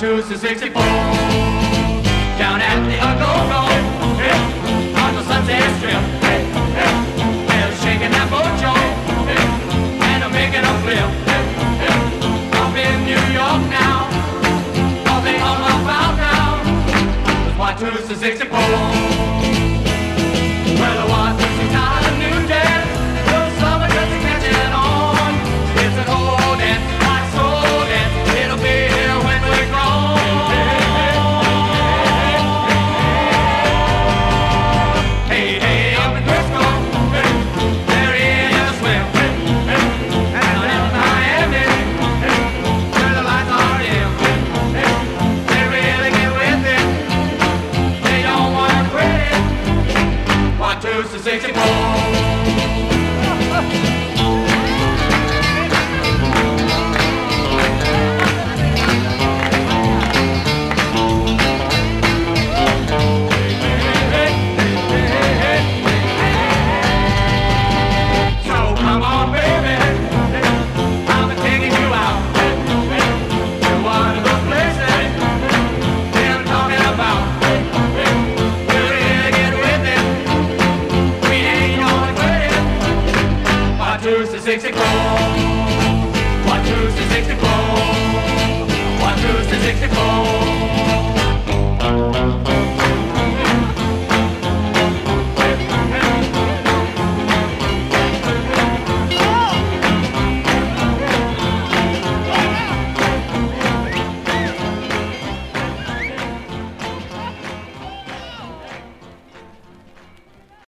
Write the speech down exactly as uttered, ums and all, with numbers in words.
two to sixty-four. Down at the Go-Go, hey, on the Sunset Strip, hey, hey, they're shaking that mojo, hey, and they're making a flip, hey, hey, up in New York now, all they all about now, was one two to sixty-four. Well, the one two six out of New Day, the summer just catching on, it's an old dance, my soul dance, it'll be here when we're gone. Hey, hey, up in Frisco, hey, they're in a swim, hey, hey, and down in Miami, hey, where the lights are dim, hey, they really get with it, they don't want to quit it. One, two, to sixty-four. sixty-four.